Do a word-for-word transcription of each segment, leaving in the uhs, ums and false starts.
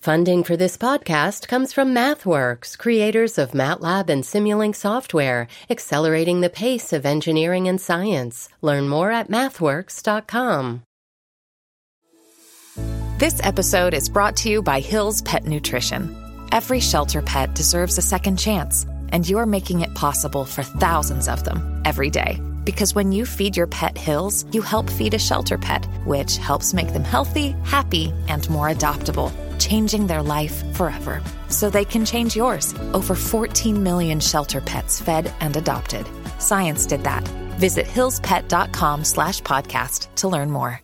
Funding for this podcast comes from MathWorks, creators of MATLAB and Simulink software, accelerating the pace of engineering and science. Learn more at mathworks dot com. This episode is brought to you by Hill's Pet Nutrition. Every shelter pet deserves a second chance, and you're making it possible for thousands of them every day. Because when you feed your pet Hills, you help feed a shelter pet, which helps make them healthy, happy, and more adoptable, changing their life forever. So they can change yours. Over fourteen million shelter pets fed and adopted. Science did that. Visit hillspet.com slash podcast to learn more.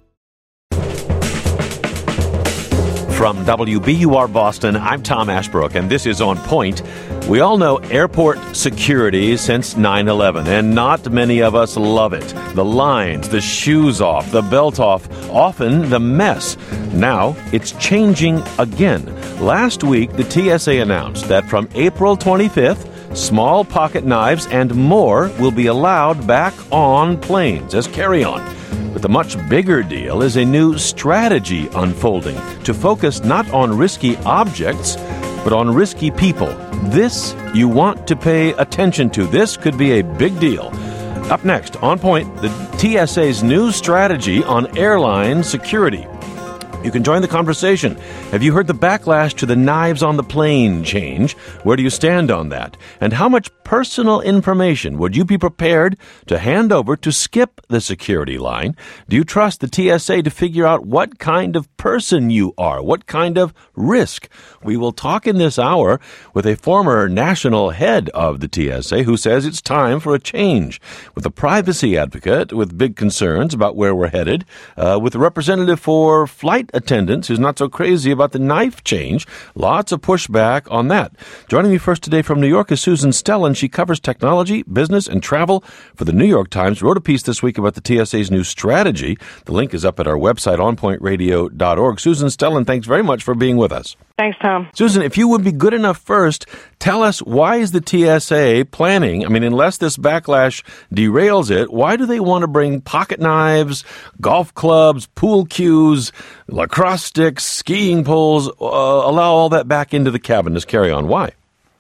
From W B U R Boston, I'm Tom Ashbrook, and this is On Point. We all know airport security since nine eleven, and not many of us love it. The lines, the shoes off, the belt off, often the mess. Now, it's changing again. Last week, the T S A announced that from April twenty-fifth, small pocket knives and more will be allowed back on planes as carry-on. But the much bigger deal is a new strategy unfolding to focus not on risky objects, but on risky people. This you want to pay attention to. This could be a big deal. Up next, On Point, the T S A's new strategy on airline security. You can join the conversation. Have you heard the backlash to the knives on the plane change? Where do you stand on that? And how much personal information would you be prepared to hand over to skip the security line? Do you trust the T S A to figure out what kind of person you are? What kind of risk? We will talk in this hour with a former national head of the T S A who says it's time for a change, with a privacy advocate with big concerns about where we're headed, uh, with a representative for flight attendants who's not so crazy about the knife change. Lots of pushback on that. Joining me first today from New York is Susan Stellan. She covers technology, business, and travel for the New York Times. Wrote a piece this week about the T S A's new strategy. The link is up at our website, on point radio dot org. Susan Stellan, thanks very much for being with us. Thanks, Tom. Susan, if you would be good enough first, tell us, why is the T S A planning, I mean, unless this backlash derails it, why do they want to bring pocket knives, golf clubs, pool cues, lacrosse sticks, skiing poles, uh, allow all that back into the cabin as carry-on? Why?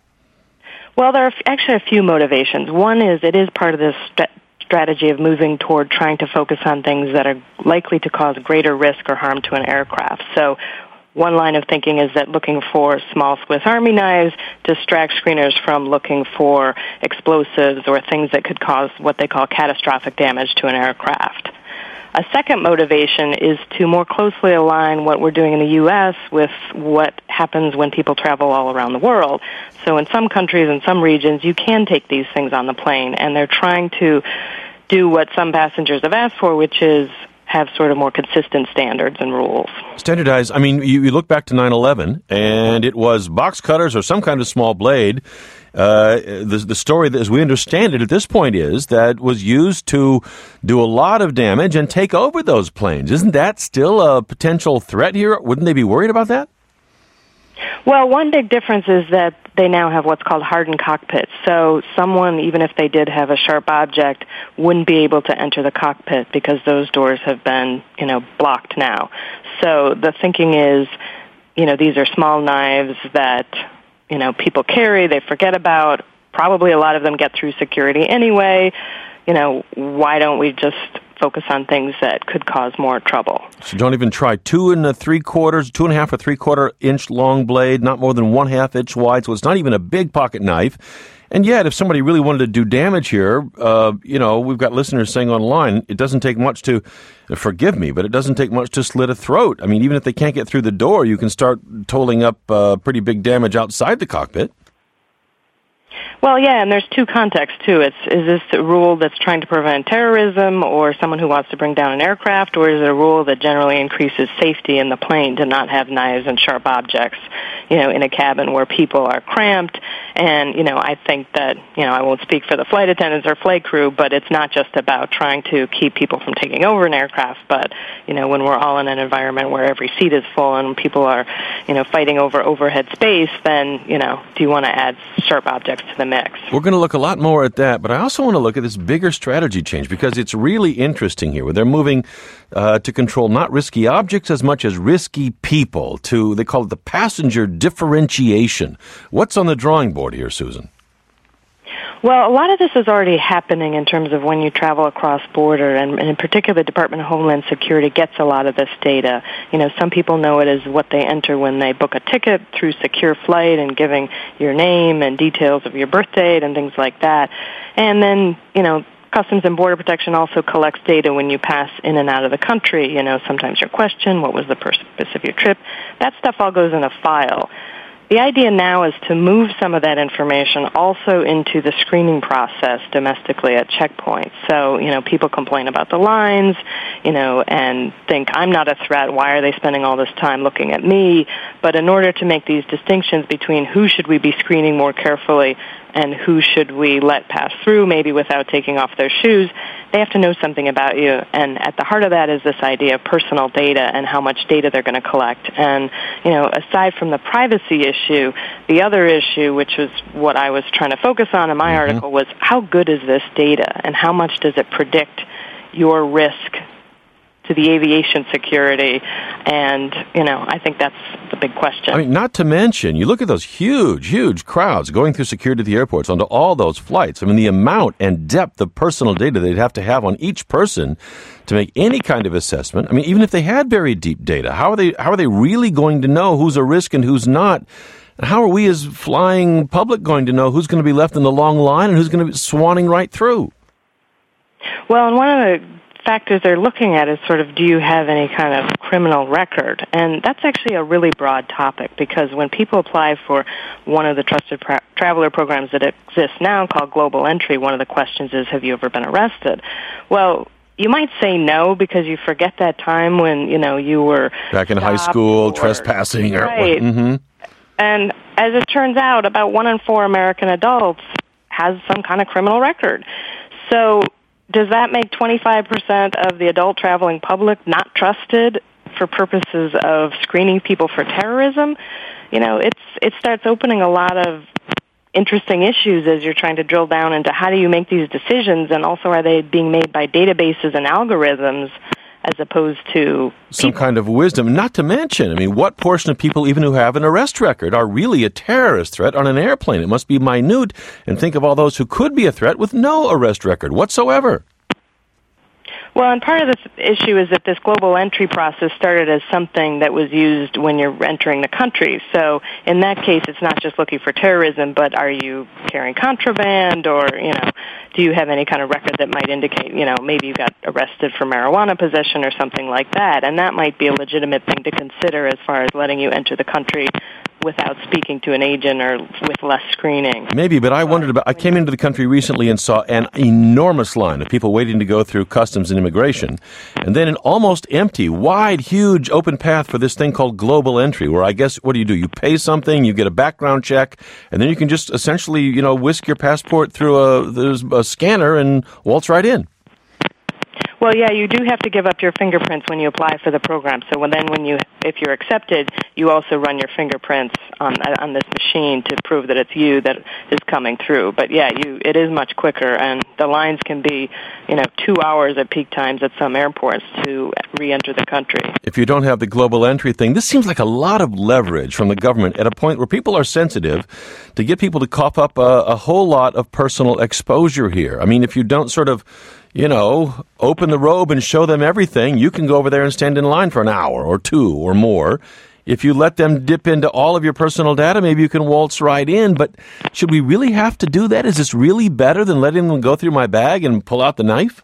Well, there are actually a few motivations. One is it is part of this st- strategy of moving toward trying to focus on things that are likely to cause greater risk or harm to an aircraft. So one line of thinking is that looking for small Swiss Army knives distracts screeners from looking for explosives or things that could cause what they call catastrophic damage to an aircraft. A second motivation is to more closely align what we're doing in the U S with what happens when people travel all around the world. So in some countries and some regions, you can take these things on the plane, and they're trying to do what some passengers have asked for, which is have sort of more consistent standards and rules. Standardized. I mean, you, you look back to nine eleven, and it was box cutters or some kind of small blade. Uh, the, the story, as we understand it at this point, is that was used to do a lot of damage and take over those planes. Isn't that still a potential threat here? Wouldn't they be worried about that? Well, one big difference is that they now have what's called hardened cockpits. So someone, even if they did have a sharp object, wouldn't be able to enter the cockpit because those doors have been, you know, blocked now. So the thinking is, you know, these are small knives that, you know, people carry, they forget about. Probably a lot of them get through security anyway. You know, why don't we just focus on things that could cause more trouble? So don't even try. Two and a three quarters, two and a half or three quarter inch long blade, not more than one half inch wide, so it's not even a big pocket knife. And yet, if somebody really wanted to do damage here, uh, you know, we've got listeners saying online, it doesn't take much to, forgive me, but it doesn't take much to slit a throat. I mean, even if they can't get through the door, you can start totaling up uh, pretty big damage outside the cockpit. Well, yeah, and there's two contexts, too. It's, is this a rule that's trying to prevent terrorism or someone who wants to bring down an aircraft, or is it a rule that generally increases safety in the plane to not have knives and sharp objects, you know, in a cabin where people are cramped And, you know, I think that, you know, I won't speak for the flight attendants or flight crew, but it's not just about trying to keep people from taking over an aircraft, but, you know, when we're all in an environment where every seat is full and people are, you know, fighting over overhead space, then, you know, do you want to add sharp objects to the mix? We're going to look a lot more at that, but I also want to look at this bigger strategy change because it's really interesting here where they're moving uh, to control not risky objects as much as risky people to, they call it the passenger differentiation. What's on the drawing board here, Susan? Well, a lot of this is already happening in terms of when you travel across border, and, and in particular, the Department of Homeland Security gets a lot of this data. You know, some people know it as what they enter when they book a ticket through Secure Flight and giving your name and details of your birth date and things like that. And then, you know, Customs and Border Protection also collects data when you pass in and out of the country. You know, sometimes your question, what was the purpose of your trip? That stuff all goes in a file. The idea now is to move some of that information also into the screening process domestically at checkpoints. So, you know, people complain about the lines, you know, and think, I'm not a threat. Why are they spending all this time looking at me? But in order to make these distinctions between who should we be screening more carefully and who should we let pass through, maybe without taking off their shoes, they have to know something about you. And at the heart of that is this idea of personal data and how much data they're going to collect. And, you know, aside from the privacy issue, the other issue, which was what I was trying to focus on in my mm-hmm. article, was how good is this data and how much does it predict your risk to the aviation security? And, you know, I think that's the big question. I mean, not to mention, you look at those huge, huge crowds going through security at the airports onto all those flights. I mean, the amount and depth of personal data they'd have to have on each person to make any kind of assessment. I mean, even if they had very deep data, how are they, how are they really going to know who's a risk and who's not? And how are we as flying public going to know who's going to be left in the long line and who's going to be swanning right through? Well, and one of the factors they're looking at is sort of, do you have any kind of criminal record? And that's actually a really broad topic because when people apply for one of the trusted pra- traveler programs that exist now called Global Entry, one of the questions is, have you ever been arrested? Well, you might say no because you forget that time when, you know, you were back in high school, or, trespassing. Or, right. Mm-hmm. And as it turns out, about one in four American adults has some kind of criminal record. So does that make twenty-five percent of the adult traveling public not trusted for purposes of screening people for terrorism? You know, it's it starts opening a lot of interesting issues as you're trying to drill down into how do you make these decisions, and also are they being made by databases and algorithms as opposed to some people. kind of wisdom. Not to mention, I mean, what portion of people, even who have an arrest record, are really a terrorist threat on an airplane? It must be minute. And think of all those who could be a threat with no arrest record whatsoever. Well, and part of this issue is that this global entry process started as something that was used when you're entering the country. So in that case, it's not just looking for terrorism, but are you carrying contraband, or, you know, do you have any kind of record that might indicate, you know, maybe you got arrested for marijuana possession or something like that. And that might be a legitimate thing to consider as far as letting you enter the country without speaking to an agent or with less screening. Maybe, but I wondered about, I came into the country recently and saw an enormous line of people waiting to go through customs and immigration, and then an almost empty, wide, huge open path for this thing called global entry, where I guess, what do you do? You pay something, you get a background check, and then you can just essentially, you know, whisk your passport through a, there's a scanner and waltz right in. Well, yeah, you do have to give up your fingerprints when you apply for the program. So when, then when you, if you're accepted, you also run your fingerprints on on this machine to prove that it's you that is coming through. But yeah, you it is much quicker, and the lines can be, you know, two hours at peak times at some airports to re-enter the country. If you don't have the global entry thing, this seems like a lot of leverage from the government at a point where people are sensitive to get people to cough up a, a whole lot of personal exposure here. I mean, if you don't sort of, you know, open the robe and show them everything, you can go over there and stand in line for an hour or two or more. If you let them dip into all of your personal data, maybe you can waltz right in. But should we really have to do that? Is this really better than letting them go through my bag and pull out the knife?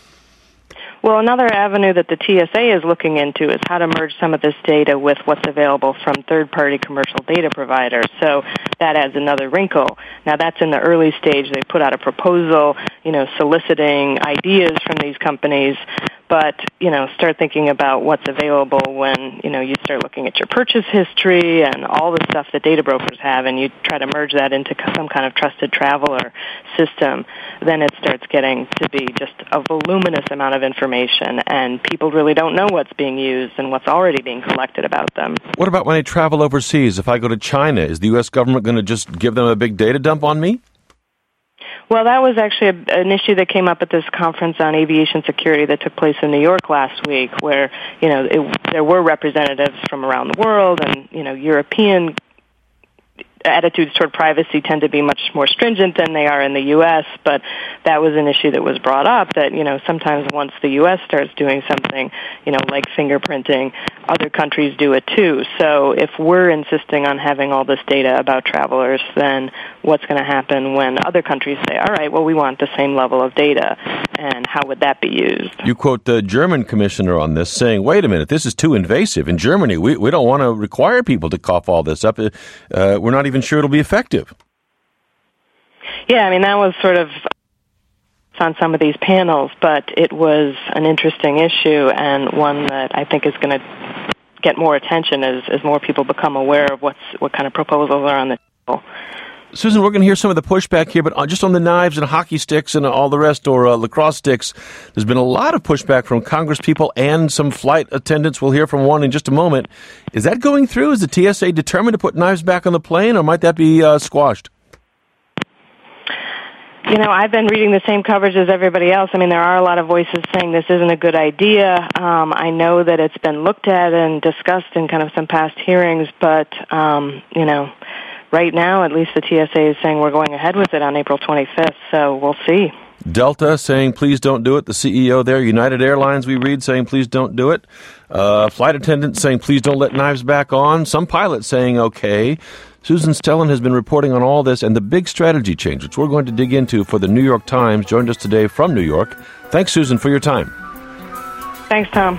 Well, another avenue that the T S A is looking into is how to merge some of this data with what's available from third-party commercial data providers. So that adds another wrinkle. Now, that's in the early stage. They put out a proposal, you know, soliciting ideas from these companies. but, you know, start thinking about what's available when, you know, you start looking at your purchase history and all the stuff that data brokers have, and you try to merge that into some kind of trusted traveler system, then it starts getting to be just a voluminous amount of information, and people really don't know what's being used and what's already being collected about them. What about when I travel overseas? If I go to China, is the U S government going to just give them a big data dump on me? Well, that was actually a, an issue that came up at this conference on aviation security that took place in New York last week, where, you know, it, there were representatives from around the world, and, you know, European attitudes toward privacy tend to be much more stringent than they are in the U S, but that was an issue that was brought up that, you know, sometimes once the U S starts doing something, you know, like fingerprinting, other countries do it too. So if we're insisting on having all this data about travelers, then what's going to happen when other countries say, all right, well, we want the same level of data, and how would that be used? You quote the German commissioner on this saying, wait a minute, this is too invasive. In Germany, we, we don't want to require people to cough all this up. Uh, we're not even sure it'll be effective. Yeah, I mean, that was sort of on some of these panels, but it was an interesting issue and one that I think is going to get more attention as, as more people become aware of what's what kind of proposals are on the table. Susan, we're going to hear some of the pushback here, but just on the knives and hockey sticks and all the rest, or uh, lacrosse sticks, there's been a lot of pushback from Congress people and some flight attendants. We'll hear from one in just a moment. Is that going through? Is the T S A determined to put knives back on the plane, or might that be uh, squashed? You know, I've been reading the same coverage as everybody else. I mean, there are a lot of voices saying this isn't a good idea. Um, I know that it's been looked at and discussed in kind of some past hearings, but, um, you know, right now, at least the T S A is saying we're going ahead with it on April twenty-fifth, so we'll see. Delta saying, please don't do it. The C E O there, United Airlines, we read, saying, please don't do it. Uh, flight attendants saying, please don't let knives back on. Some pilots saying, okay. Susan Stellan has been reporting on all this and the big strategy change, which we're going to dig into for the New York Times, joined us today from New York. Thanks, Susan, for your time. Thanks, Tom.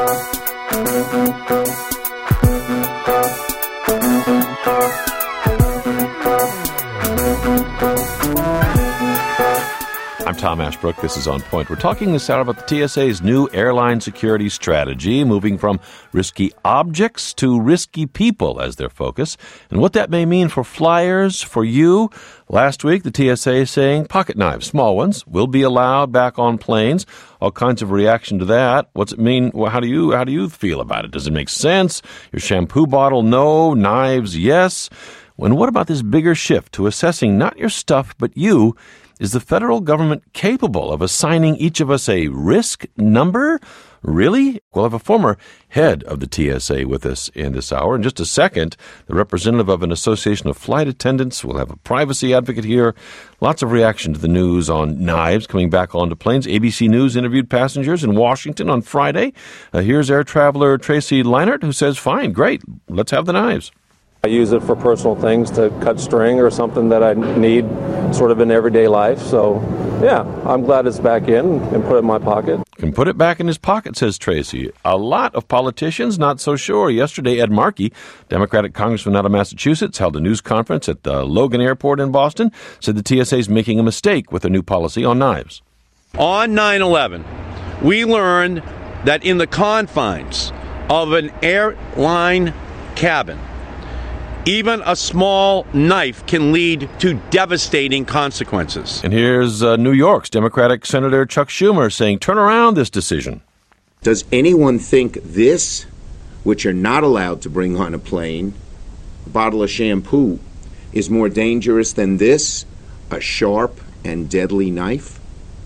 I'm Tom Ashbrook. This is On Point. We're talking this hour about the T S A's new airline security strategy, moving from risky objects to risky people as their focus, and what that may mean for flyers, for you. Last week, the T S A is saying pocket knives, small ones, will be allowed back on planes. All kinds of reaction to that. What's it mean? Well, how do you how do you feel about it? Does it make sense? Your shampoo bottle, no. Knives, yes. And what about this bigger shift to assessing not your stuff, but you? Is the federal government capable of assigning each of us a risk number? Really? We'll have a former head of the T S A with us in this hour. In just a second, the representative of an association of flight attendants. We'll have a privacy advocate here. Lots of reaction to the news on knives coming back onto planes. A B C News interviewed passengers in Washington on Friday. Uh, here's air traveler Tracy Leinert, who says, fine, great, let's have the knives. I use it for personal things, to cut string or something that I need sort of in everyday life. So, yeah, I'm glad it's back in and put it in my pocket. Can put it back in his pocket, says Tracy. A lot of politicians not so sure. Yesterday, Ed Markey, Democratic congressman out of Massachusetts, held a news conference at the Logan Airport in Boston, said the T S A is making a mistake with their new policy on knives. On nine eleven, we learned that in the confines of an airline cabin, even a small knife can lead to devastating consequences. And here's uh, New York's Democratic Senator Chuck Schumer saying, turn around this decision. Does anyone think this, which you're not allowed to bring on a plane, a bottle of shampoo, is more dangerous than this, a sharp and deadly knife?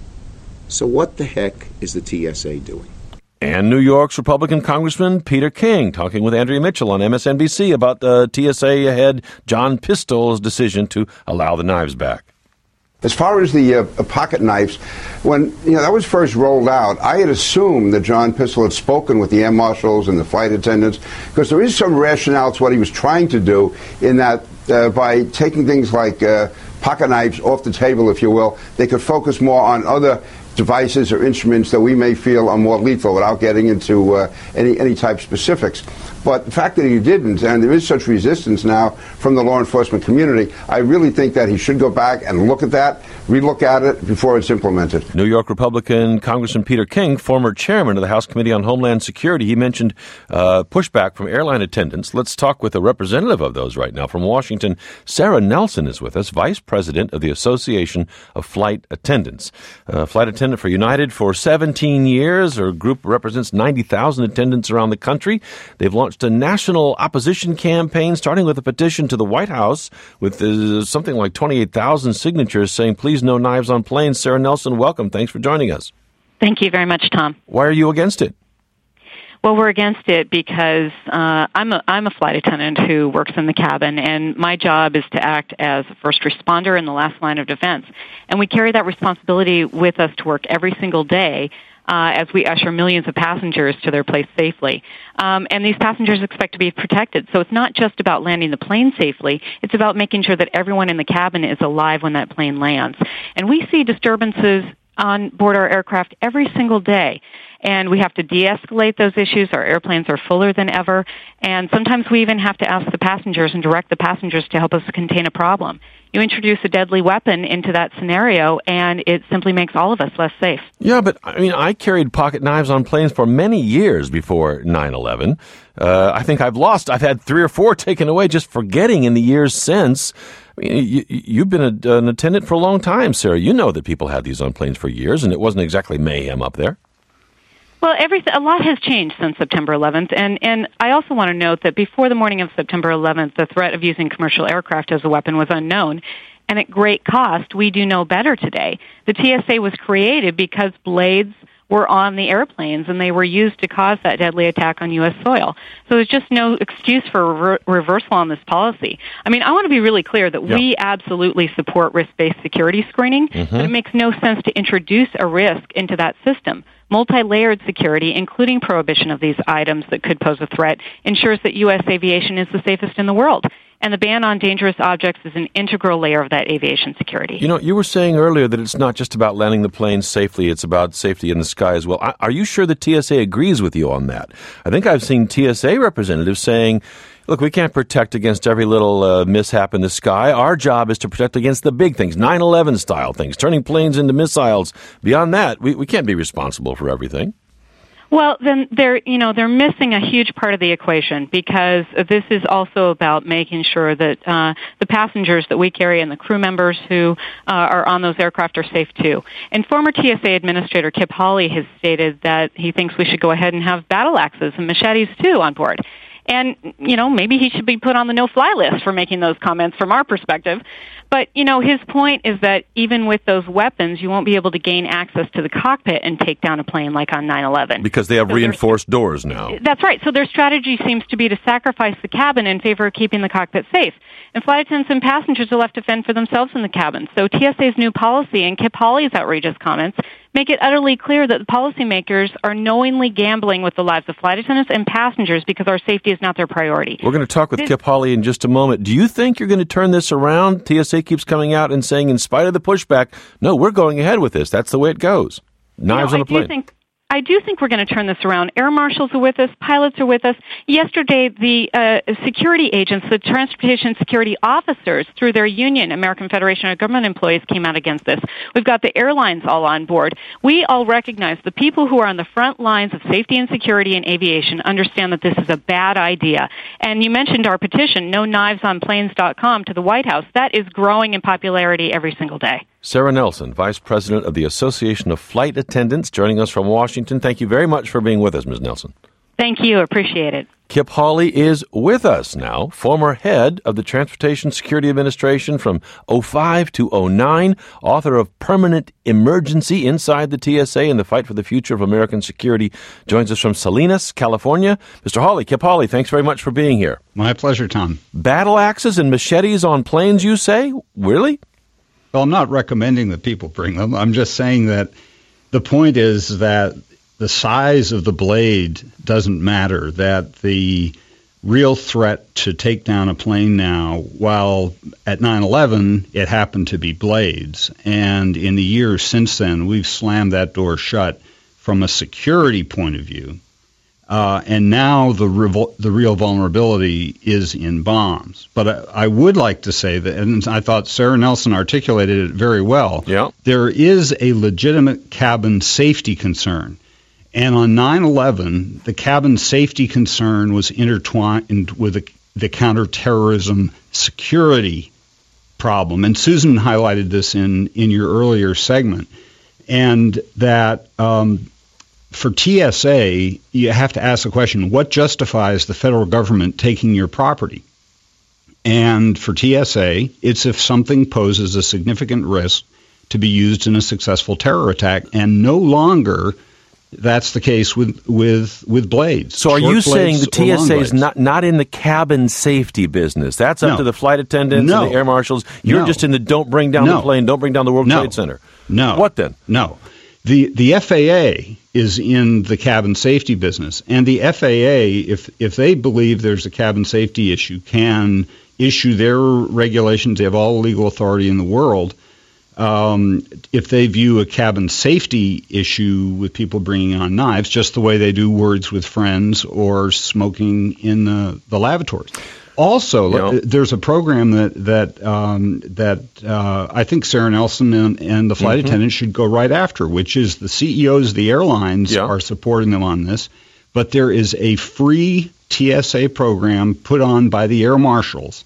So what the heck is the T S A doing? And New York's Republican Congressman Peter King talking with Andrea Mitchell on M S N B C about the T S A head John Pistol's decision to allow the knives back. As far as the uh, pocket knives, when you know that was first rolled out, I had assumed that John Pistol had spoken with the air marshals and the flight attendants, because there is some rationale to what he was trying to do in that uh, by taking things like uh, pocket knives off the table, if you will, they could focus more on other devices or instruments that we may feel are more lethal without getting into uh, any any type specifics. But the fact that he didn't, and there is such resistance now from the law enforcement community, I really think that he should go back and look at that, relook at it before it's implemented. New York Republican Congressman Peter King, former chairman of the House Committee on Homeland Security, he mentioned uh, pushback from airline attendants. Let's talk with a representative of those right now. From Washington, Sarah Nelson is with us, Vice President of the Association of Flight Attendants. Uh, flight attendant for United for seventeen years. Her group represents ninety thousand attendants around the country. They've launched a national opposition campaign, starting with a petition to the White House with uh, something like twenty-eight thousand signatures saying, please no knives on planes. Sarah Nelson, welcome. Thanks for joining us. Thank you very much, Tom. Why are you against it? Well, we're against it because uh, I'm a I'm a flight attendant who works in the cabin, and my job is to act as a first responder in the last line of defense. And we carry that responsibility with us to work every single day uh, as we usher millions of passengers to their place safely. Um, and these passengers expect to be protected. So it's not just about landing the plane safely. It's about making sure that everyone in the cabin is alive when that plane lands. And we see disturbances on board our aircraft every single day. And we have to de-escalate those issues. Our airplanes are fuller than ever. And sometimes we even have to ask the passengers and direct the passengers to help us contain a problem. You introduce a deadly weapon into that scenario, and it simply makes all of us less safe. Yeah, but I mean, I carried pocket knives on planes for many years before nine eleven. Uh, I think I've lost, I've had three or four taken away just forgetting in the years since. I mean, you, you've been a, an attendant for a long time, Sarah. You know that people had these on planes for years, and it wasn't exactly mayhem up there. Well, every, a lot has changed since September eleventh, and, and I also want to note that before the morning of September eleventh, the threat of using commercial aircraft as a weapon was unknown, and at great cost, we do know better today. The T S A was created because blades were on the airplanes, and they were used to cause that deadly attack on U S soil. So there's just no excuse for re- reversal on this policy. I mean, I want to be really clear that yeah. we absolutely support risk-based security screening, mm-hmm. but it makes no sense to introduce a risk into that system. Multi-layered security, including prohibition of these items that could pose a threat, ensures that U S aviation is the safest in the world. And the ban on dangerous objects is an integral layer of that aviation security. You know, you were saying earlier that it's not just about landing the plane safely, it's about safety in the sky as well. Are you sure the T S A agrees with you on that? I think I've seen T S A representatives saying, look, we can't protect against every little uh, mishap in the sky. Our job is to protect against the big things, nine eleven style things, turning planes into missiles. Beyond that, we, we can't be responsible for everything. Well, then they're, you know, they're missing a huge part of the equation, because this is also about making sure that uh, the passengers that we carry and the crew members who uh, are on those aircraft are safe too. And former T S A Administrator Kip Hawley has stated that he thinks we should go ahead and have battle axes and machetes too on board. And, you know, maybe he should be put on the no-fly list for making those comments from our perspective. But, you know, his point is that even with those weapons, you won't be able to gain access to the cockpit and take down a plane like on nine eleven. Because they have so reinforced doors now. That's right. So their strategy seems to be to sacrifice the cabin in favor of keeping the cockpit safe. And flight attendants and passengers are left to fend for themselves in the cabin. So T S A's new policy and Kip Hawley's outrageous comments make it utterly clear that the policymakers are knowingly gambling with the lives of flight attendants and passengers because our safety is not their priority. We're going to talk with this, Kip Hawley in just a moment. Do you think you're going to turn this around? T S A keeps coming out and saying, in spite of the pushback, no, we're going ahead with this. That's the way it goes. Knives you know, on a plane. I do think, I do think we're going to turn this around. Air marshals are with us. Pilots are with us. Yesterday, the uh, security agents, the transportation security officers, through their union, American Federation of Government Employees, came out against this. We've got the airlines all on board. We all recognize the people who are on the front lines of safety and security in aviation understand that this is a bad idea. And you mentioned our petition, no knives on planes dot com, to the White House. That is growing in popularity every single day. Sarah Nelson, Vice President of the Association of Flight Attendants, joining us from Washington. Thank you very much for being with us, Miz Nelson. Thank you. Appreciate it. Kip Hawley is with us now, former head of the Transportation Security Administration from oh five to oh nine, author of Permanent Emergency Inside the T S A and the Fight for the Future of American Security, joins us from Salinas, California. Mister Hawley, Kip Hawley, thanks very much for being here. My pleasure, Tom. Battle axes and machetes on planes, you say? Really? Well, I'm not recommending that people bring them. I'm just saying that the point is that the size of the blade doesn't matter, that the real threat to take down a plane now, while at nine eleven it happened to be blades, and in the years since then we've slammed that door shut from a security point of view. Uh, and now the revol- the real vulnerability is in bombs. But I, I would like to say that, and I thought Sarah Nelson articulated it very well, yeah. there is a legitimate cabin safety concern. And on nine eleven, the cabin safety concern was intertwined with the, the counterterrorism security problem. And Susan highlighted this in, in your earlier segment. And that um, for T S A, you have to ask the question, what justifies the federal government taking your property? And for T S A, it's if something poses a significant risk to be used in a successful terror attack, and no longer that's the case with with, with blades. So are you saying the T S A is not, not in the cabin safety business? That's up no. to the flight attendants no. and the air marshals. You're no. just in the don't bring down no. the plane, don't bring down the World no. Trade Center. No. What then? No. The the F A A is in the cabin safety business, and the F A A, if if they believe there's a cabin safety issue, can issue their regulations. They have all the legal authority in the world. Um, if they view a cabin safety issue with people bringing on knives, just the way they do words with friends or smoking in the, the lavatories. Also, yeah. there's a program that that um, that uh, I think Sarah Nelson and, and the flight mm-hmm. attendants should go right after, which is the C E Os of the airlines yeah. are supporting them on this. But there is a free T S A program put on by the air marshals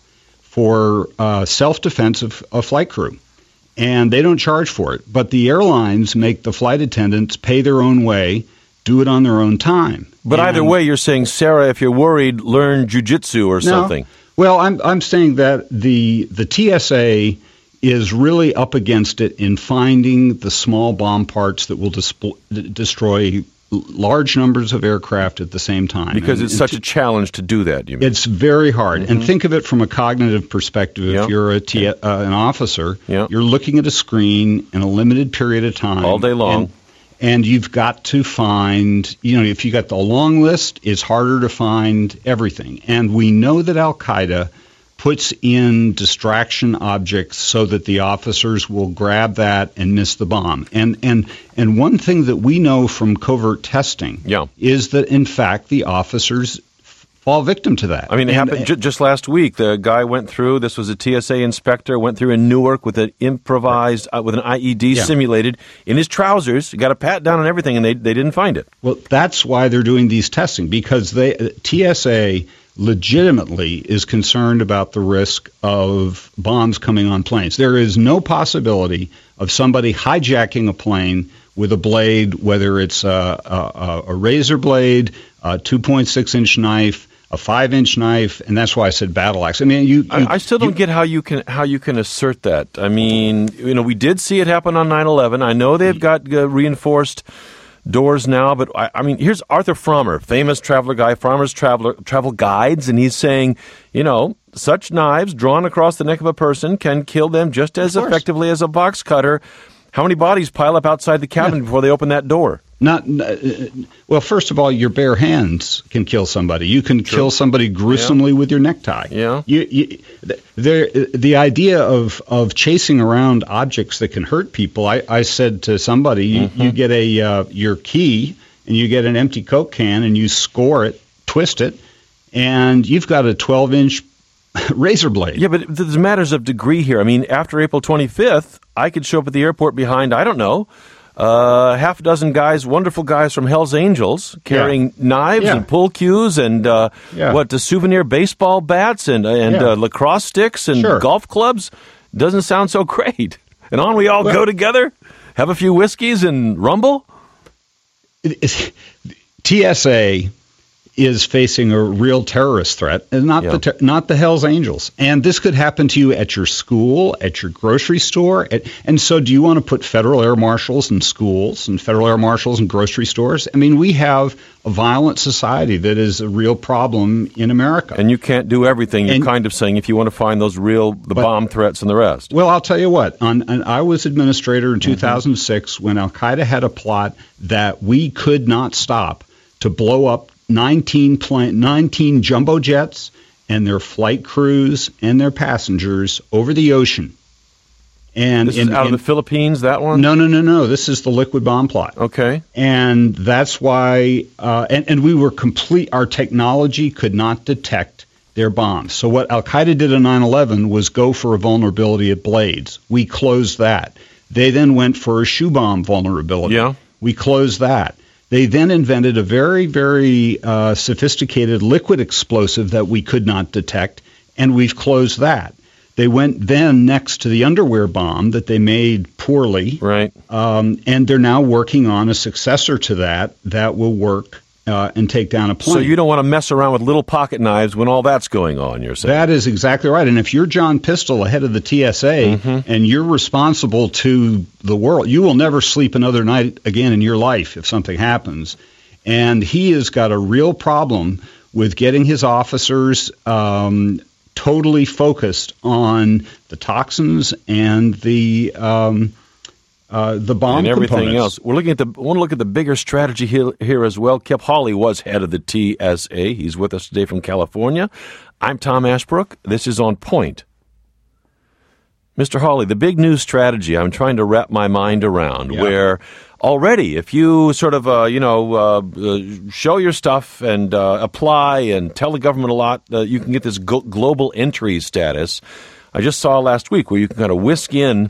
for uh, self-defense of a flight crew. And they don't charge for it. But the airlines make the flight attendants pay their own way, do it on their own time. But and either way, you're saying, Sarah, if you're worried, learn jujitsu or no, something. Well, I'm I'm saying that the the T S A is really up against it in finding the small bomb parts that will dispo- destroy large numbers of aircraft at the same time. Because and, it's and such t- a challenge to do that, you mean? It's very hard. Mm-hmm. And think of it from a cognitive perspective. If yep. you're a T- uh, an officer, yep. you're looking at a screen in a limited period of time. All day long. And, and you've got to find, you know, if you got the long list, it's harder to find everything. And we know that Al-Qaeda puts in distraction objects so that the officers will grab that and miss the bomb. And and and one thing that we know from covert testing yeah. is that, in fact, the officers fall victim to that. I mean, it and, happened j- just last week. The guy went through, this was a T S A inspector, went through in Newark with an improvised, uh, with an I E D yeah. simulated in his trousers, got a pat down and everything, and they they didn't find it. Well, that's why they're doing these testing, because they T S A legitimately is concerned about the risk of bombs coming on planes. There is no possibility of somebody hijacking a plane with a blade, whether it's a, a, a razor blade, a two point six inch knife, a five inch knife, and that's why I said battle axe. I mean, you. you I, I still don't you, get how you can how you can assert that. I mean, you know, we did see it happen on nine eleven. I know they've got uh, reinforced doors now, but I, I mean, here's Arthur Frommer, famous traveler guy, Frommer's traveler, travel guides, and he's saying, you know, such knives drawn across the neck of a person can kill them just as effectively as a box cutter. How many bodies pile up outside the cabin yeah. before they open that door? Not uh, well. First of all, your bare hands can kill somebody. You can True. kill somebody gruesomely yeah. with your necktie. Yeah. You, you, the the idea of, of chasing around objects that can hurt people. I, I said to somebody, mm-hmm. you, you get a uh, your key and you get an empty Coke can and you score it, twist it, and you've got a twelve inch razor blade. Yeah, but there's matters of degree here. I mean, after April twenty-fifth, I could show up at the airport behind, I don't know, Uh, half a dozen guys, wonderful guys from Hell's Angels, carrying yeah. knives yeah. and pull cues and uh, yeah. what the souvenir baseball bats and and yeah. uh, lacrosse sticks and sure. golf clubs. Doesn't sound so great. And on we all well, go together, have a few whiskeys and rumble. T S A is facing a real terrorist threat, and not yeah. the ter- not the Hell's Angels. And this could happen to you at your school, at your grocery store. At, and so do you want to put federal air marshals in schools and federal air marshals in grocery stores? I mean, we have a violent society that is a real problem in America. And you can't do everything. You're and, kind of saying if you want to find those real, the but, bomb threats and the rest. Well, I'll tell you what. On, on, I was administrator in two thousand six mm-hmm. when Al-Qaeda had a plot that we could not stop to blow up nineteen, plane, nineteen jumbo jets and their flight crews and their passengers over the ocean. And this in, is out in, of the Philippines, that one? No, no, no, no. This is the liquid bomb plot. Okay. And that's why, uh, and, and we were complete, our technology could not detect their bombs. So what Al-Qaeda did on nine eleven was go for a vulnerability at Blades. We closed that. They then went for a shoe bomb vulnerability. Yeah. We closed that. They then invented a very, very uh, sophisticated liquid explosive that we could not detect, and we've closed that. They went then next to the underwear bomb that they made poorly, right? Um, and they're now working on a successor to that that will work uh, and take down a plane. So you don't want to mess around with little pocket knives when all that's going on, you're saying? That is exactly right. And if you're John Pistol, head of the T S A, mm-hmm. and you're responsible to the world, you will never sleep another night again in your life if something happens. And he has got a real problem with getting his officers um, totally focused on the toxins and the um, uh, the bomb and everything components. else. We're looking at the. I want to look at the bigger strategy here, here as well. Kip Hawley was head of the T S A. He's with us today from California. I'm Tom Ashbrook. This is On Point. Mister Hawley, the big news strategy I'm trying to wrap my mind around, yeah. where already if you sort of, uh, you know, uh, uh, show your stuff and uh, apply and tell the government a lot, uh, you can get this go- global entry status. I just saw last week where you can kind of whisk in,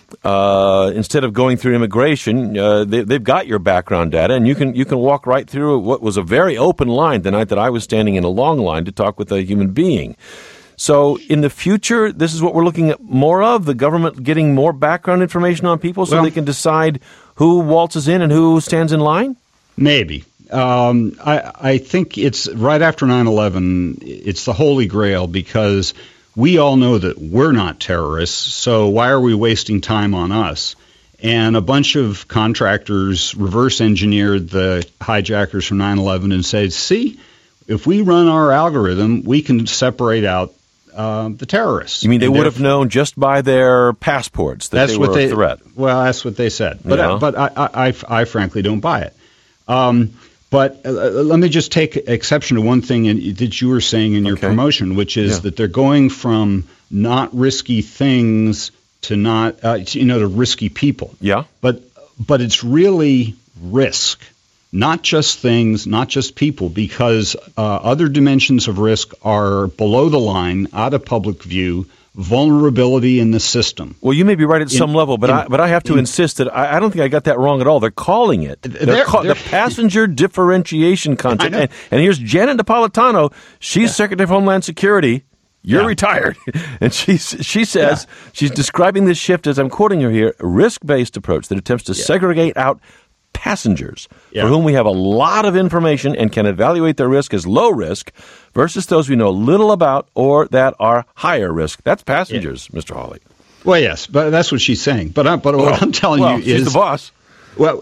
uh, instead of going through immigration, uh, they, they've got your background data, and you can you can walk right through what was a very open line the night that I was standing in a long line to talk with a human being. So in the future, this is what we're looking at more of, the government getting more background information on people so well, they can decide who waltzes in and who stands in line? Maybe. Um, I, I think it's right after nine eleven, it's the holy grail because we all know that we're not terrorists, so why are we wasting time on us? And a bunch of contractors reverse engineered the hijackers from nine eleven and said, see, if we run our algorithm, we can separate out Uh, the terrorists. You mean they would have known just by their passports that that's they what were they, a threat? Well, that's what they said. But yeah. I, but I, I, I, I frankly don't buy it. Um, but uh, let me just take exception to one thing in, that you were saying in your okay. promotion, which is yeah. that they're going from not risky things to not, uh, to, you know, to risky people. Yeah. But but it's really risk. Not just things, not just people, because uh, other dimensions of risk are below the line, out of public view, vulnerability in the system. Well, you may be right at in, some level, but in, I but I have to in, insist that I, I don't think I got that wrong at all. They're calling it they're, they're call, they're, the passenger differentiation concept. And, and here's Janet Napolitano. She's yeah. Secretary of Homeland Security. You're yeah. retired. And she, she says, yeah. she's describing this shift, as I'm quoting her here, a risk-based approach that attempts to yeah. segregate out passengers yeah. for whom we have a lot of information and can evaluate their risk as low risk versus those we know little about or that are higher risk. That's passengers, yeah. Mister Hawley. Well, yes, but that's what she's saying. But, I, but well, what I'm telling well, you she's is... the boss. Well,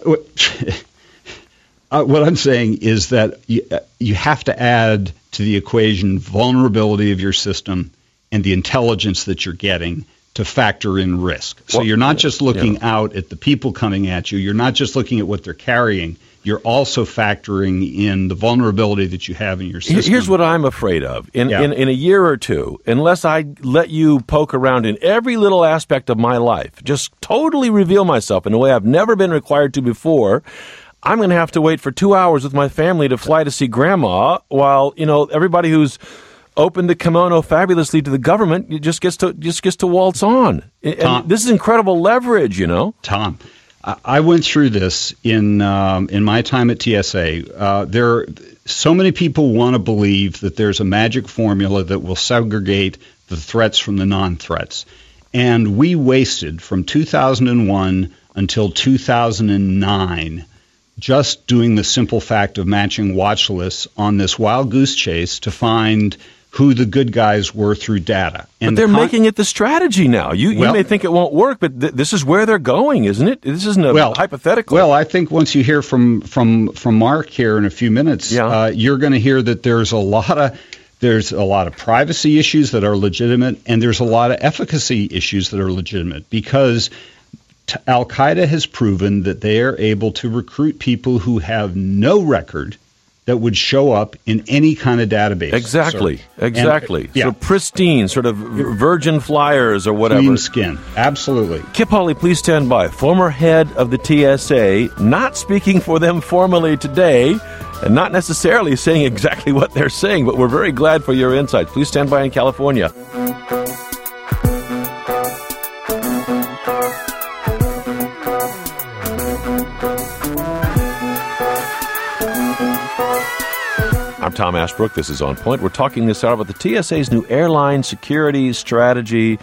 uh, what I'm saying is that you, uh, you have to add to the equation vulnerability of your system and the intelligence that you're getting to factor in risk. So well, you're not just looking yeah. out at the people coming at you. You're not just looking at what they're carrying. You're also factoring in the vulnerability that you have in your system. Here's what I'm afraid of. In, yeah. in, in a year or two, unless I let you poke around in every little aspect of my life, just totally reveal myself in a way I've never been required to before, I'm going to have to wait for two hours with my family to fly to see Grandma while, you know, everybody who's opened the kimono fabulously to the government, it just gets to just gets to waltz on. And Tom, this is incredible leverage, you know. Tom, I went through this in um, in my time at T S A. Uh, there, are, so many people want to believe that there's a magic formula that will segregate the threats from the non-threats, and we wasted from two thousand one until two thousand nine just doing the simple fact of matching watch lists on this wild goose chase to find who the good guys were through data. And but they're the con- making it the strategy now. You, well, you may think it won't work, but th- this is where they're going, isn't it? This isn't a well, hypothetical. Well, I think once you hear from from, from Mark here in a few minutes, yeah. uh, you're going to hear that there's a lot of there's a lot of privacy issues that are legitimate, and there's a lot of efficacy issues that are legitimate because t- Al-Qaeda has proven that they are able to recruit people who have no record that would show up in any kind of database. Exactly, search. exactly. And, yeah. So pristine, sort of virgin flyers or whatever. Clean skin, absolutely. Kip Hawley, please stand by. Former head of the T S A, not speaking for them formally today, and not necessarily saying exactly what they're saying, but we're very glad for your insights. Please stand by in California. I'm Tom Ashbrook. This is On Point. We're talking this hour about the T S A's new airline security strategy.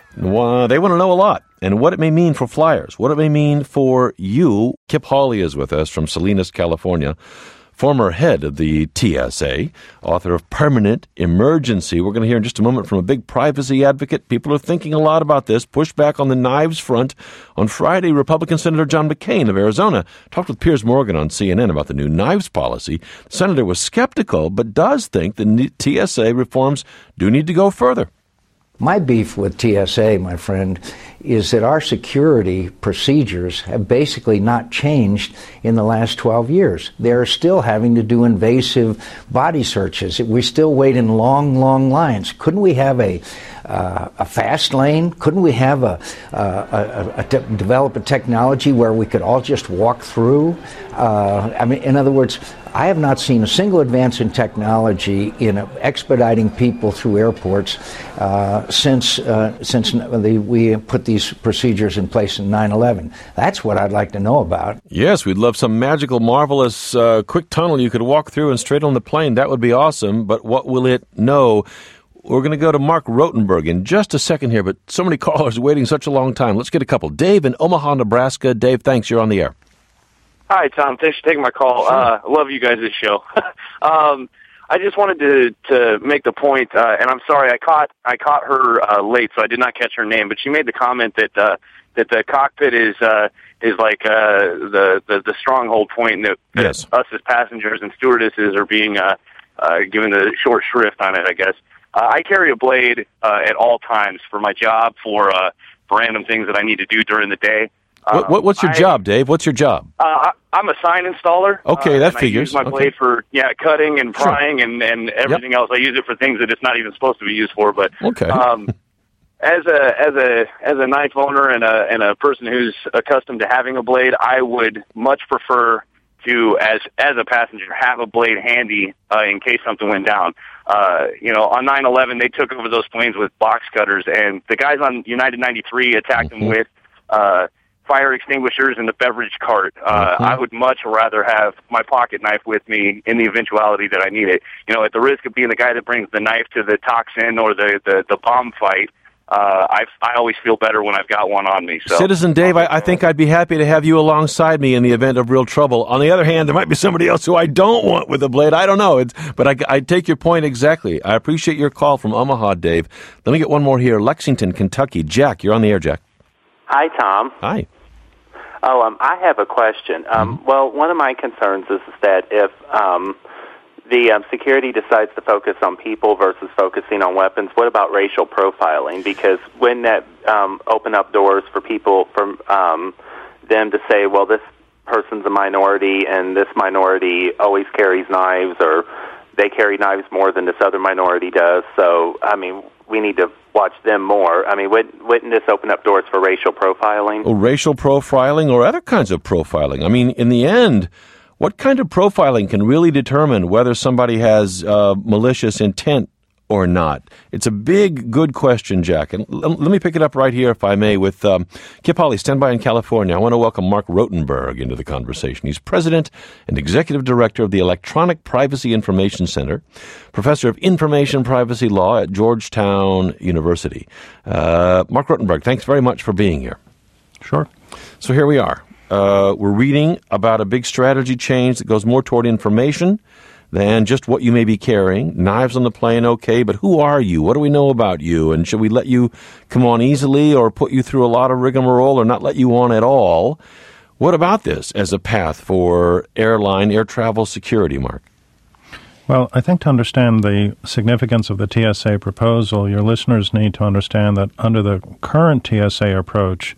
Well, they want to know a lot, and what it may mean for flyers, what it may mean for you. Kip Hawley is with us from Salinas, California, former head of the T S A, author of Permanent Emergency. We're going to hear in just a moment from a big privacy advocate. People are thinking a lot about this. Pushback on the knives front. On Friday, Republican Senator John McCain of Arizona talked with Piers Morgan on C N N about the new knives policy. The senator was skeptical, but does think the T S A reforms do need to go further. My beef with T S A, my friend, is that our security procedures have basically not changed in the last twelve years. They're still having to do invasive body searches. We still wait in long, long lines. Couldn't we have a uh, a fast lane? Couldn't we have a, a, a, a te- develop a technology where we could all just walk through? Uh, I mean, in other words, I have not seen a single advance in technology in expediting people through airports uh, since uh, since the, we put these procedures in place in nine eleven. That's what I'd like to know about. Yes, we'd love some magical, marvelous, uh, quick tunnel you could walk through and straight on the plane. That would be awesome, but what will it know? We're going to go to Mark Rotenberg in just a second here, but so many callers waiting such a long time. Let's get a couple. Dave in Omaha, Nebraska. Dave, thanks. You're on the air. Hi, Tom. Thanks for taking my call. Uh, I love you guys' show. um, I just wanted to to make the point, uh, and I'm sorry, I caught I caught her uh, late, so I did not catch her name. But she made the comment that uh, that the cockpit is uh, is like uh, the, the the stronghold point, and that, that yes. us as passengers and stewardesses are being uh, uh, given the short shrift on it, I guess. Uh, I carry a blade uh, at all times for my job, for uh, for random things that I need to do during the day. What, what, what's your I, job, Dave? What's your job? Uh, I, I'm a sign installer. Okay, uh, that and figures. I use my okay. blade for yeah, cutting and prying sure. and, and everything yep. else. I use it for things that it's not even supposed to be used for. But okay. um, as a as a as a knife owner and a and a person who's accustomed to having a blade, I would much prefer to, as as a passenger, have a blade handy uh, in case something went down. Uh, you know, on nine eleven, they took over those planes with box cutters, and the guys on United ninety-three attacked mm-hmm. them with uh, fire extinguishers in the beverage cart. Uh, mm-hmm. I would much rather have my pocket knife with me in the eventuality that I need it. You know, at the risk of being the guy that brings the knife to the toxin or the, the, the bomb fight, uh, I I always feel better when I've got one on me. So, Citizen Dave, I, I think I'd be happy to have you alongside me in the event of real trouble. On the other hand, there might be somebody else who I don't want with a blade. I don't know, it's, but I, I take your point exactly. I appreciate your call from Omaha, Dave. Let me get one more here. Lexington, Kentucky. Jack, you're on the air, Jack. Hi, Tom. Hi. Oh, um, I have a question. Um, mm-hmm. Well, one of my concerns is, is that if um, the um, security decides to focus on people versus focusing on weapons, what about racial profiling? Because wouldn't that um, open up doors for people, for um, them to say, well, this person's a minority and this minority always carries knives, or they carry knives more than this other minority does. So, I mean, we need to watch them more. I mean, wouldn't, wouldn't this open up doors for racial profiling? Or racial profiling or other kinds of profiling. I mean, in the end, what kind of profiling can really determine whether somebody has uh, malicious intent or not? It's a big, good question, Jack. And l- let me pick it up right here, if I may, with um, Kip Hawley, stand by in California. I want to welcome Mark Rotenberg into the conversation. He's president and executive director of the Electronic Privacy Information Center, professor of information privacy law at Georgetown University. Uh, Mark Rotenberg, thanks very much for being here. Sure. So here we are. Uh, we're reading about a big strategy change that goes more toward information than just what you may be carrying. Knives on the plane, okay, but who are you? What do we know about you? And should we let you come on easily or put you through a lot of rigmarole or not let you on at all? What about this as a path for airline, air travel security, Mark? Well, I think to understand the significance of the T S A proposal, your listeners need to understand that under the current T S A approach,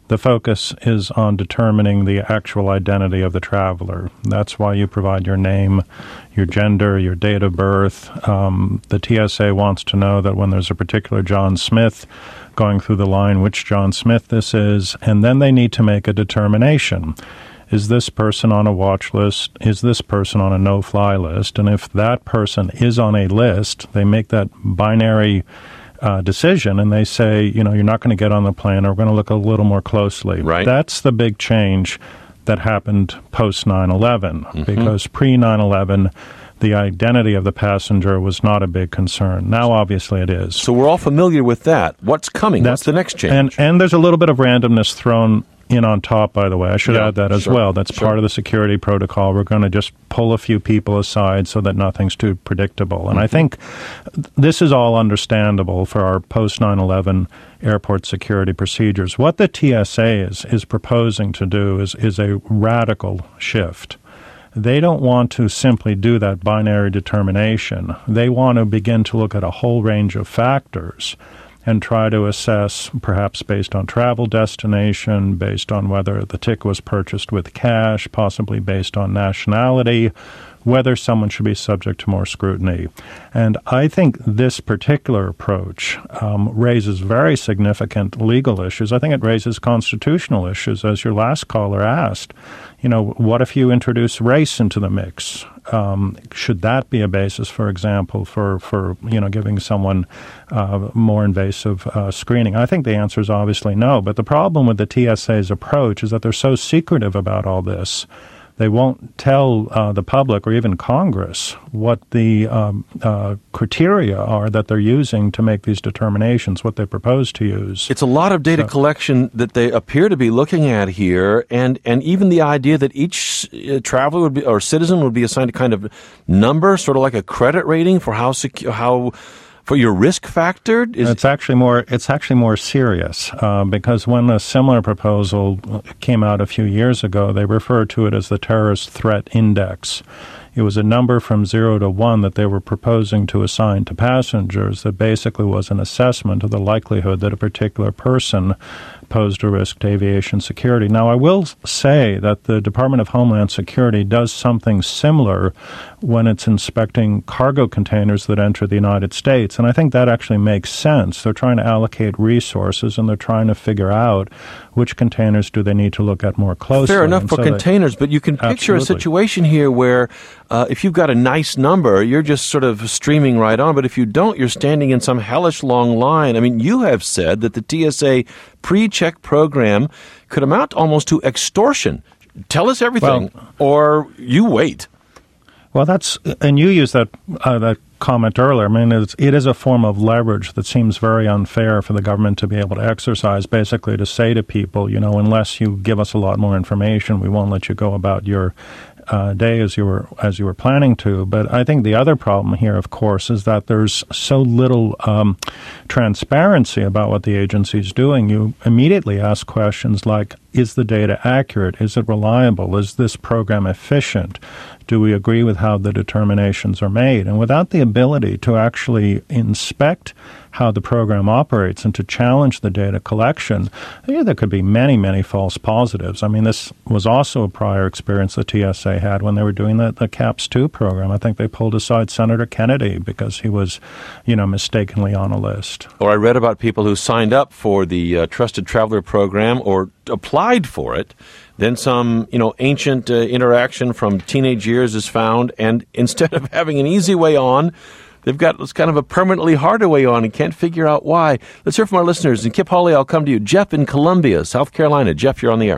the focus is on determining the actual identity of the traveler. That's why you provide your name, your gender, your date of birth. Um, the T S A wants to know that when there's a particular John Smith going through the line, which John Smith this is, and then they need to make a determination. Is this person on a watch list? Is this person on a no-fly list? And if that person is on a list, they make that binary uh, decision, and they say, you know, you're not going to get on the plane, or we're going to look a little more closely. Right. That's the big change that happened post nine eleven, mm-hmm. because pre nine eleven, the identity of the passenger was not a big concern. Now, obviously, it is. So we're all familiar with that. What's coming? That's, What's the next change? And, and there's a little bit of randomness thrown in on top, by the way. I should yeah, add that as sure, well. That's sure. part of the security protocol. We're going to just pull a few people aside so that nothing's too predictable. And mm-hmm. I think this is all understandable for our post nine eleven airport security procedures. What the T S A is, is proposing to do is, is a radical shift. They don't want to simply do that binary determination. They want to begin to look at a whole range of factors and try to assess, perhaps based on travel destination, based on whether the ticket was purchased with cash, possibly based on nationality, whether someone should be subject to more scrutiny. And I think this particular approach um, raises very significant legal issues. I think it raises constitutional issues, as your last caller asked. You know, what if you introduce race into the mix? Um, should that be a basis, for example, for, for you know, giving someone uh, more invasive uh, screening? I think the answer is obviously no. But the problem with the T S A's approach is that they're so secretive about all this. They won't tell uh, the public or even Congress what the um, uh, criteria are that they're using to make these determinations, what they propose to use. It's a lot of data so. collection that they appear to be looking at here, and, and even the idea that each uh, traveler would be, or citizen would be assigned a kind of number, sort of like a credit rating for how secu- how... For your risk factor? Is it's actually more. It's actually more serious uh, because when a similar proposal came out a few years ago, they referred to it as the Terrorist Threat Index. It was a number from zero to one that they were proposing to assign to passengers that basically was an assessment of the likelihood that a particular person posed a risk to aviation security. Now, I will say that the Department of Homeland Security does something similar when it's inspecting cargo containers that enter the United States, and I think that actually makes sense. They're trying to allocate resources, and they're trying to figure out which containers do they need to look at more closely. Fair enough and for so containers, they, but you can picture absolutely. a situation here where uh, if you've got a nice number, you're just sort of streaming right on, but if you don't, you're standing in some hellish long line. I mean, you have said that the T S A pre-check program could amount almost to extortion. Tell us everything, well, or you wait. Well, that's, and you used that uh, that comment earlier. I mean, it's, it is a form of leverage that seems very unfair for the government to be able to exercise, basically to say to people, you know, unless you give us a lot more information, we won't let you go about your uh, day as you were as you were planning to. But I think the other problem here, of course, is that there's so little um, transparency about what the agency is doing. You immediately ask questions like, is the data accurate? Is it reliable? Is this program efficient? Do we agree with how the determinations are made? And without the ability to actually inspect how the program operates and to challenge the data collection, yeah, there could be many, many false positives. I mean, this was also a prior experience the T S A had when they were doing the, the CAPS two program. I think they pulled aside Senator Kennedy because he was, you know, mistakenly on a list. Or I read about people who signed up for the uh, Trusted Traveler program or applied for it. Then some, you know, ancient uh, interaction from teenage years is found, and instead of having an easy way on, they've got this kind of a permanently harder way on and can't figure out why. Let's hear from our listeners. And Kip Hawley, I'll come to you. Jeff in Columbia, South Carolina. Jeff, you're on the air.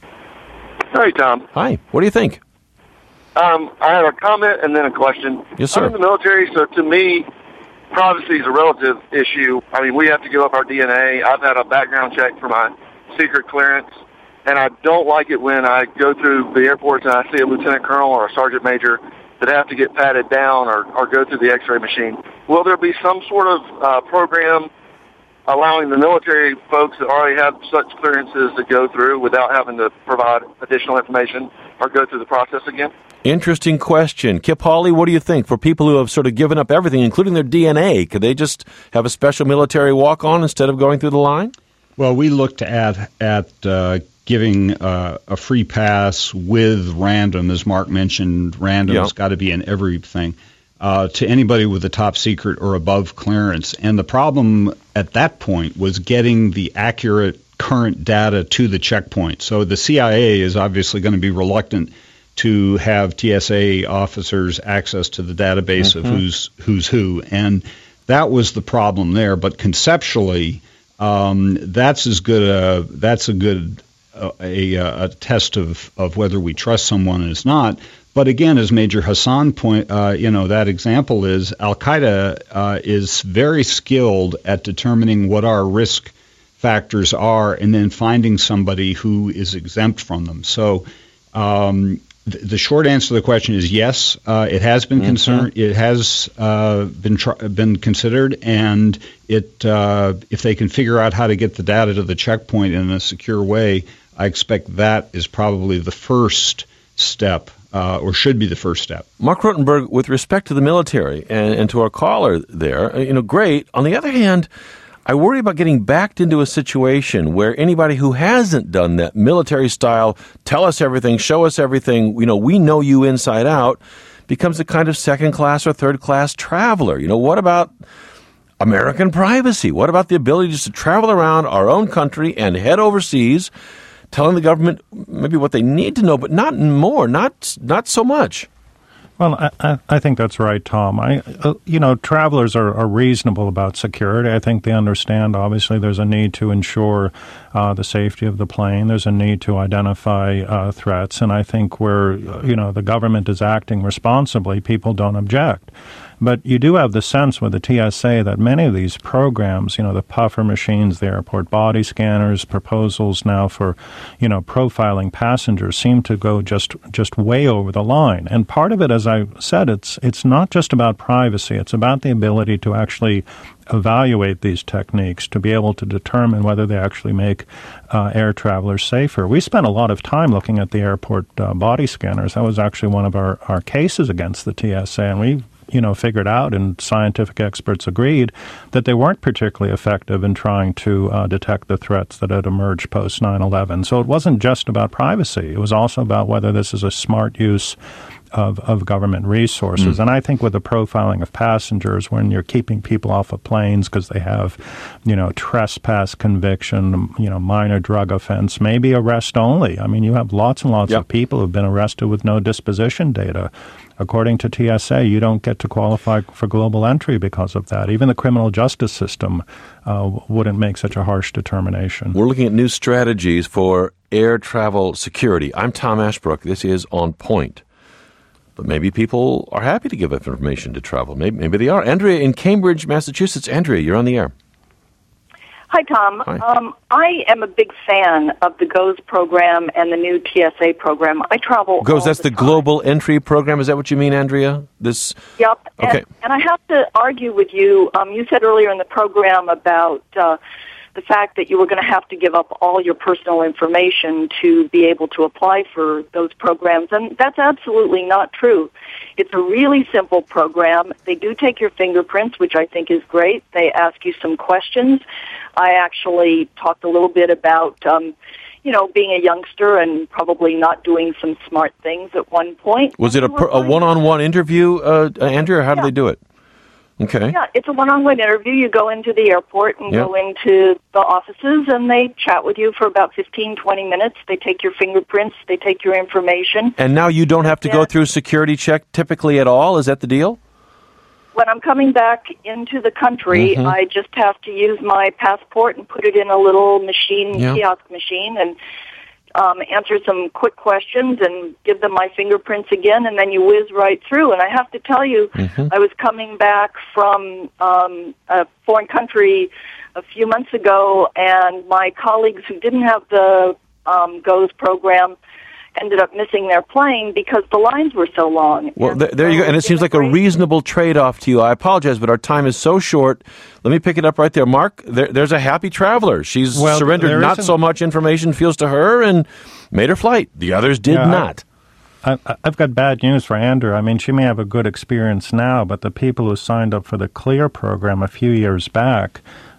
Hi, Tom. Hi. What do you think? Um, I have a comment and then a question. Yes, sir. I'm in the military, so to me, privacy is a relative issue. I mean, we have to give up our D N A. I've had a background check for my secret clearance. And I don't like it when I go through the airports and I see a lieutenant colonel or a sergeant major that have to get patted down or, or go through the x-ray machine. Will there be some sort of uh, program allowing the military folks that already have such clearances to go through without having to provide additional information or go through the process again? Interesting question. Kip Hawley, what do you think? For people who have sort of given up everything, including their D N A, could they just have a special military walk-on instead of going through the line? Well, we looked at at uh, giving uh, a free pass with random, as Mark mentioned. Random's Yeah. got to be in everything. Uh, to anybody with a top secret or above clearance. And the problem at that point was getting the accurate current data to the checkpoint. So the C I A is obviously going to be reluctant to have T S A officers access to the database Mm-hmm. of who's who's who. And that was the problem there. But conceptually, um, that's as good a that's a good uh, a, a test of, of whether we trust someone as not. But again, as Major Hassan point, uh, you know, that example is Al Qaeda uh, is very skilled at determining what our risk factors are, and then finding somebody who is exempt from them. So, um, th- the short answer to the question is yes. Uh, it has been Mhm. concerned. It has uh, been tr- been considered, and it uh, if they can figure out how to get the data to the checkpoint in a secure way, I expect that is probably the first step. Uh, or should be the first step. Mark Rotenberg, with respect to the military and, and to our caller there, uh, you know, great. On the other hand, I worry about getting backed into a situation where anybody who hasn't done that military style, tell us everything, show us everything, you know, we know you inside out, becomes a kind of second class or third class traveler. You know, what about American privacy? What about the ability just to travel around our own country and head overseas, telling the government maybe what they need to know, but not more, not not so much? Well, I, I, I think that's right, Tom. I, uh, you know, travelers are, are reasonable about security. I think they understand, obviously, there's a need to ensure uh, the safety of the plane. There's a need to identify uh, threats. And I think where, you know, the government is acting responsibly, people don't object. But you do have the sense with the T S A that many of these programs, you know, the puffer machines, the airport body scanners, proposals now for, you know, profiling passengers seem to go just just way over the line. And part of it, as I said, it's it's not just about privacy. It's about the ability to actually evaluate these techniques, to be able to determine whether they actually make uh, air travelers safer. We spent a lot of time looking at the airport uh, body scanners. That was actually one of our, our cases against the T S A, and we you know, figured out, and scientific experts agreed, that they weren't particularly effective in trying to uh, detect the threats that had emerged post nine eleven. So it wasn't just about privacy. It was also about whether this is a smart use of, of government resources. Mm. And I think with the profiling of passengers, when you're keeping people off of planes because they have, you know, trespass conviction, you know, minor drug offense, maybe arrest only. I mean, you have lots and lots yep. of people who've been arrested with no disposition data. According to T S A, you don't get to qualify for global entry because of that. Even the criminal justice system uh, wouldn't make such a harsh determination. We're looking at new strategies for air travel security. I'm Tom Ashbrook. This is On Point. But maybe people are happy to give up information to travel. Maybe, maybe they are. Andrea in Cambridge, Massachusetts. Andrea, you're on the air. Hi, Tom. Hi. Um, I am a big fan of the GOES program and the new T S A program. I travel GOES, all that's the, the time. Global Entry Program. Is that what you mean, Andrea? This. Yep. Okay. And, and I have to argue with you. Um, you said earlier in the program about uh, the fact that you were going to have to give up all your personal information to be able to apply for those programs, and that's absolutely not true. It's a really simple program. They do take your fingerprints, which I think is great. They ask you some questions. I actually talked a little bit about, um, you know, being a youngster and probably not doing some smart things at one point. Was it a, per, a one-on-one interview, uh, Andrea, or how yeah. do they do it? Okay. Yeah, it's a one-on-one interview. You go into the airport and yep. go into the offices, and they chat with you for about fifteen, twenty minutes. They take your fingerprints. They take your information. And now you don't have to yeah. go through security check typically at all? Is that the deal? When I'm coming back into the country, mm-hmm. I just have to use my passport and put it in a little machine, yeah. kiosk machine, and um, answer some quick questions and give them my fingerprints again, and then you whiz right through. And I have to tell you, mm-hmm. I was coming back from um, a foreign country a few months ago, and my colleagues who didn't have the um, GOES program ended up missing their plane because the lines were so long. Well, and th- there you go. And it seems like a reasonable trade-off to you. I apologize, but our time is so short. Let me pick it up right there. Mark, there, there's a happy traveler. She's well, surrendered not so much information feels to her and made her flight. The others did yeah, not. I, I've got bad news for Andrew. I mean, she may have a good experience now, but the people who signed up for the CLEAR program a few years back,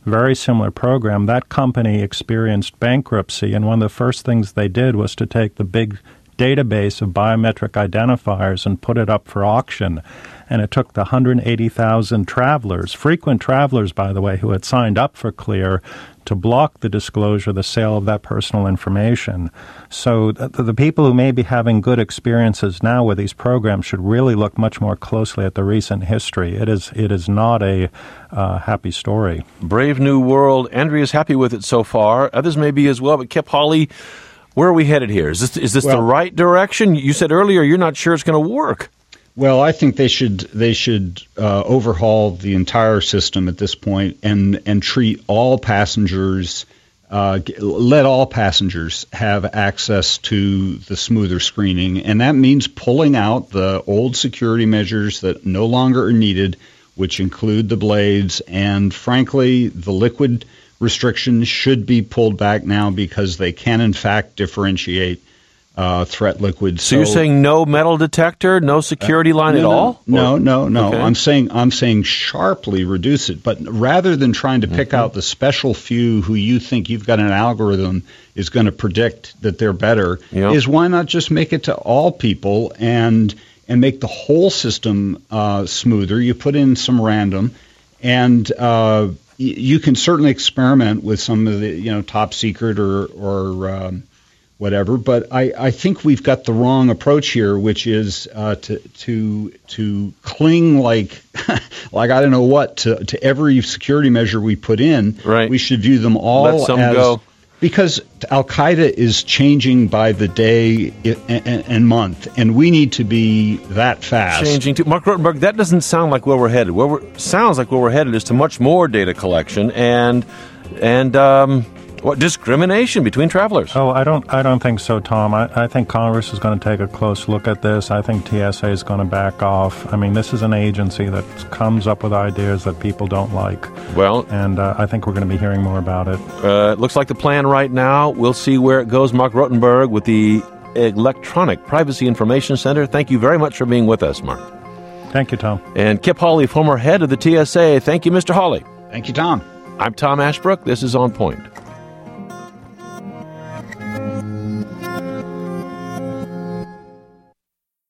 very similar program. That company experienced bankruptcy, and one of the first things they did was to take the big database of biometric identifiers and put it up for auction. And it took the one hundred eighty thousand travelers, frequent travelers, by the way, who had signed up for CLEAR, to block the disclosure, the sale of that personal information. So the, the people who may be having good experiences now with these programs should really look much more closely at the recent history. It is it is not a uh, happy story. Brave new world. Andrea's happy with it so far. Others may be as well. But Kip Hawley, where are we headed here? Is this is this well, the right direction? You said earlier you're not sure it's going to work. Well, I think they should they should uh, overhaul the entire system at this point and and treat all passengers, uh, let all passengers have access to the smoother screening, and that means pulling out the old security measures that no longer are needed, which include the blades, and frankly, the liquid restrictions should be pulled back now because they can in fact differentiate Uh, threat liquids. So, so you're saying no metal detector, no security uh, line no, at no, all? No, no, no. Okay. I'm saying I'm saying sharply reduce it. But rather than trying to pick mm-hmm. out the special few who you think you've got an algorithm is going to predict that they're better, yep. is why not just make it to all people and and make the whole system uh, smoother? You put in some random, and uh, y- you can certainly experiment with some of the you know top secret or or um, whatever, but I, I think we've got the wrong approach here, which is uh, to to to cling like like I don't know what to, to every security measure we put in. Right. We should view them all Let some as go. Because Al-Qaeda is changing by the day and, and month, and we need to be that fast. Changing to Mark Rotenberg. That doesn't sound like where we're headed. Where we're sounds like where we're headed is to much more data collection and and. Um, What discrimination between travelers? Oh, I don't. I don't think so, Tom. I, I think Congress is going to take a close look at this. I think T S A is going to back off. I mean, this is an agency that comes up with ideas that people don't like. Well, and uh, I think we're going to be hearing more about it. Uh, it looks like the plan right now. We'll see where it goes. Mark Rotenberg with the Electronic Privacy Information Center. Thank you very much for being with us, Mark. Thank you, Tom. And Kip Hawley, former head of the T S A. Thank you, Mister Hawley. Thank you, Tom. I'm Tom Ashbrook. This is On Point.